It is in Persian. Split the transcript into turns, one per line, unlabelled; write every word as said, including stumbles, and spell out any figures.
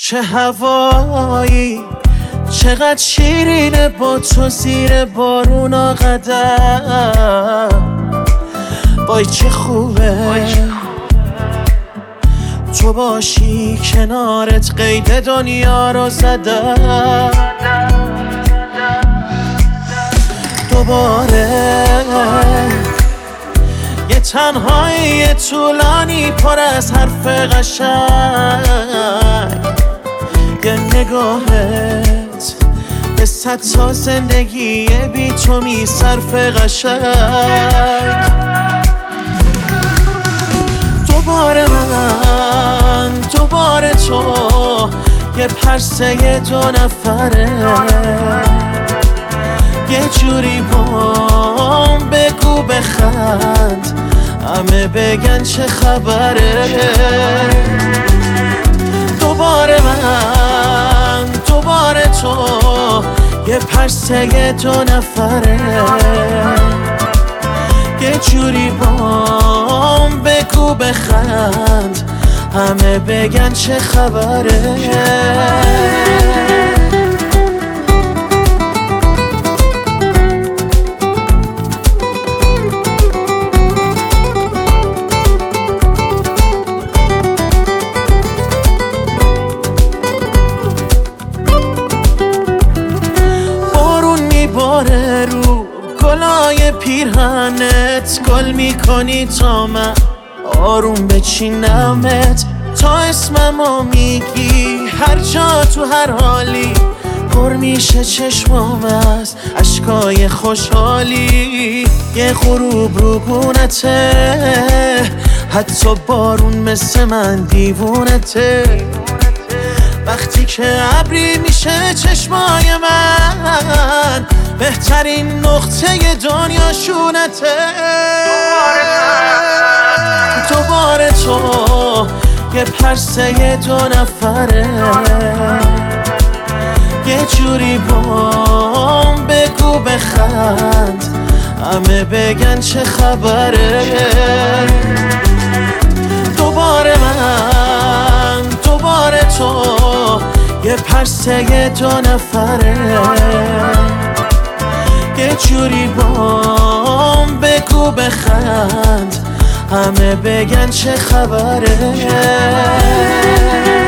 چه هوایی چقدر شیرینه با تو زیر بارون قدم. وای چه خوبه تو باشی کنارت، قید دنیا رو زدم. دوباره یه تنهایی طولانی پر از حرف قشنگ، یه نگاهت یه صد تا زندگی بی تو می صرف قشنگ. دوباره من دوباره تو، یه پرسه دو نفره، یه جوری بام بگو بخند همه بگن چه خبره. دوباره من دوباره تو، یه پرسه دو نفره، یه جوری بام بگو بخند همه بگن چه خبره. باره رو گلای پیرهنت، گل میکنی تا من آروم بچینمت، تا اسممو میگی هر جا تو هر حالی، پر میشه چشمام از اشکای خوشحالی. یه غروب رو گونته، حتی بارون مثل من دیوونته، وقتی که ابری میشه چشمای من، بهترین نقطه دنیا شونته. دوباره تو، یه پرسه دو نفره، یه جوری بام بگو بخند همه بگن چه خبره. دوباره من دوباره تو، یه پرسه دو نفره، یه جوری بام بگو بخند همه بگن چه خبره.